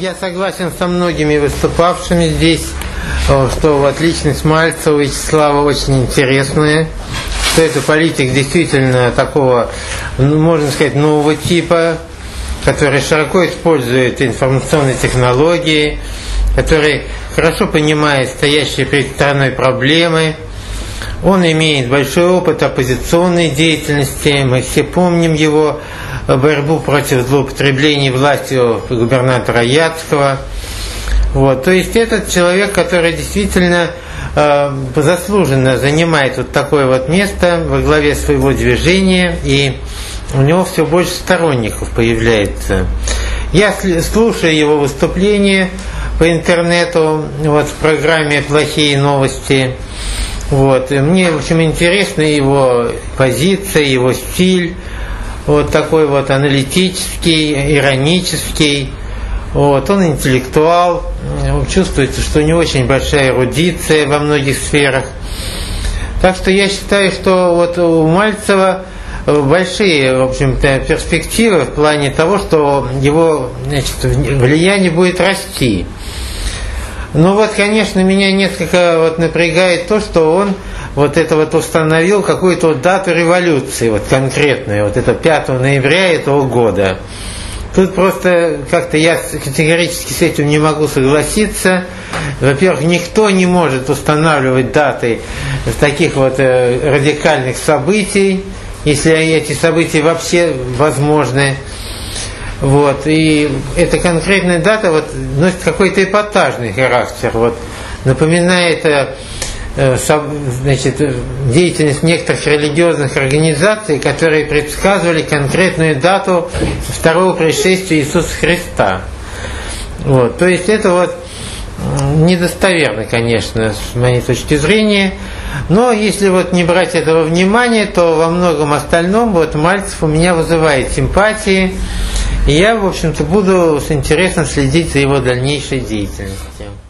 я согласен со многими выступавшими здесь, что вот личность Мальцева Вячеслава очень интересная, что это политик действительно такого, можно сказать, нового типа, который широко использует информационные технологии, который хорошо понимает стоящие перед страной проблемы. Он имеет большой опыт оппозиционной деятельности, мы все помним его борьбу против злоупотреблений властью губернатора Яцкого. Вот. То есть этот человек, который действительно заслуженно занимает вот такое вот место во главе своего движения, и у него все больше сторонников появляется. Я слушаю его выступления по интернету, вот, в программе «Плохие новости». Вот. И мне, в общем, интересна его позиция, его стиль, вот такой вот аналитический, иронический. Вот. Он интеллектуал, чувствуется, что у него очень большая эрудиция во многих сферах. Так что я считаю, что вот у Мальцева большие, в общем-то, перспективы в плане того, что его, значит, влияние будет расти. Но вот, конечно, меня несколько вот напрягает то, что он вот это вот установил какую-то вот дату революции, вот конкретную, вот это 5 ноября этого года. Тут просто как-то я категорически с этим не могу согласиться. Во-первых, никто не может устанавливать даты таких вот радикальных событий, если эти события вообще возможны. Вот. И эта конкретная дата вот носит какой-то эпатажный характер. Вот. Напоминает значит, деятельность некоторых религиозных организаций, которые предсказывали конкретную дату второго пришествия Иисуса Христа. Вот. То есть это вот недостоверно, конечно, с моей точки зрения. Но если вот не брать этого внимания, то во многом остальном вот Мальцев у меня вызывает симпатии. И я, в общем-то, буду с интересом следить за его дальнейшей деятельностью.